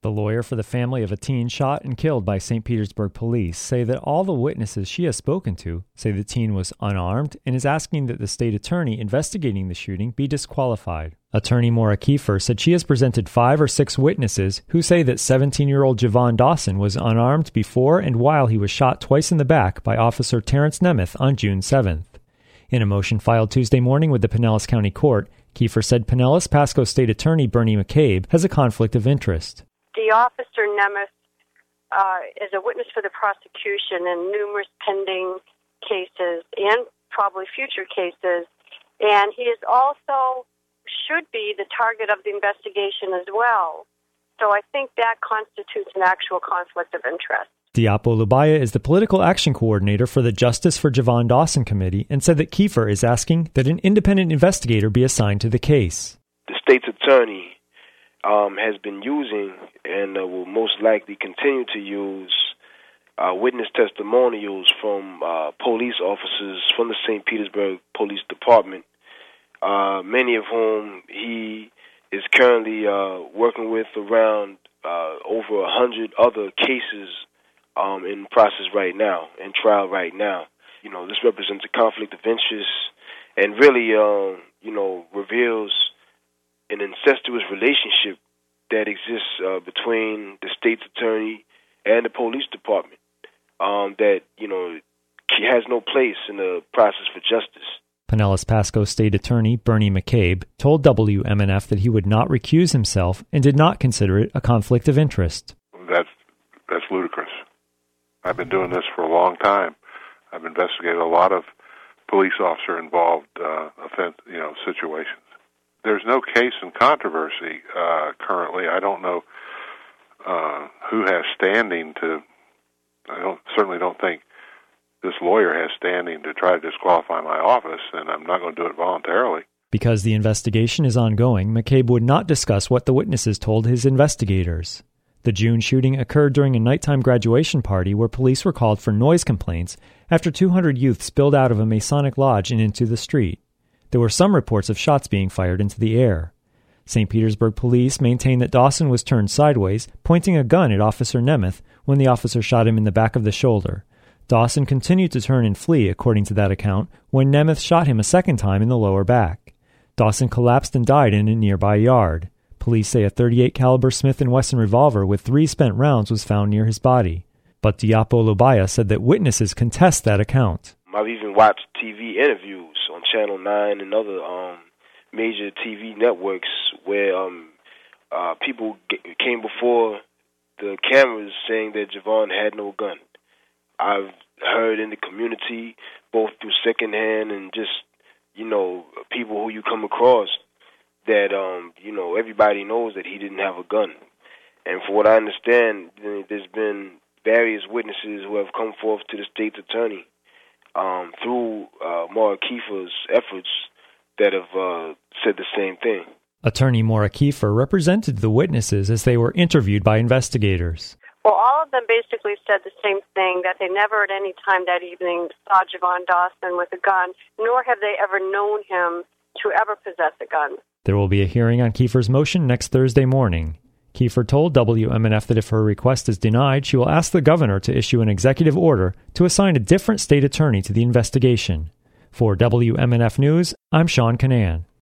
The lawyer for the family of a teen shot and killed by St. Petersburg police say that all the witnesses she has spoken to say the teen was unarmed and is asking that the state attorney investigating the shooting be disqualified. Attorney Maura Kiefer said she has presented 5 or 6 witnesses who say that 17-year-old Javon Dawson was unarmed before and while he was shot twice in the back by Officer Terrence Nemeth on June 7th. In a motion filed Tuesday morning with the Pinellas County Court, Kiefer said Pinellas Pasco State Attorney Bernie McCabe has a conflict of interest. The officer Nemeth is a witness for the prosecution in numerous pending cases and probably future cases, and he is also should be the target of the investigation as well. So I think that constitutes an actual conflict of interest. Diapo Lubaya is the political action coordinator for the Justice for Javon Dawson Committee and said that Kiefer is asking that an independent investigator be assigned to the case. The state's attorney has been using and will most likely continue to use witness testimonials from police officers from the St. Petersburg Police Department, many of whom he is currently working with around over 100 other cases in process right now, in trial right now. You know, this represents a conflict of interest and really, reveals an incestuous relationship that exists between the state's attorney and the police department that, has no place in the process for justice. Pinellas Pasco State Attorney Bernie McCabe told WMNF that he would not recuse himself and did not consider it a conflict of interest. That's ludicrous. I've been doing this for a long time. I've investigated a lot of police officer-involved situations. There's no case in controversy currently. I don't know who has standing to. Certainly don't think this lawyer has standing to try to disqualify my office, and I'm not going to do it voluntarily. Because the investigation is ongoing, McCabe would not discuss what the witnesses told his investigators. The June shooting occurred during a nighttime graduation party where police were called for noise complaints after 200 youth spilled out of a Masonic lodge and into the street. There were some reports of shots being fired into the air. St. Petersburg police maintain that Dawson was turned sideways, pointing a gun at Officer Nemeth when the officer shot him in the back of the shoulder. Dawson continued to turn and flee, according to that account, when Nemeth shot him a second time in the lower back. Dawson collapsed and died in a nearby yard. Police say a .38 caliber Smith & Wesson revolver with 3 spent rounds was found near his body. But Diapo Lubaya said that witnesses contest that account. I've even watched TV interviews on Channel 9 and other major TV networks where people came before the cameras saying that Javon had no gun. I've heard in the community, both through secondhand and just, people who you come across, that, everybody knows that he didn't have a gun. And for what I understand, there's been various witnesses who have come forth to the state's attorney through Maura Kiefer's efforts that have said the same thing. Attorney Maura Kiefer represented the witnesses as they were interviewed by investigators. Well, all of them basically said the same thing, that they never at any time that evening saw Javon Dawson with a gun, nor have they ever known him to ever possess a gun. There will be a hearing on Kiefer's motion next Thursday morning. Kiefer told WMNF that if her request is denied, she will ask the governor to issue an executive order to assign a different state attorney to the investigation. For WMNF News, I'm Sean Canan.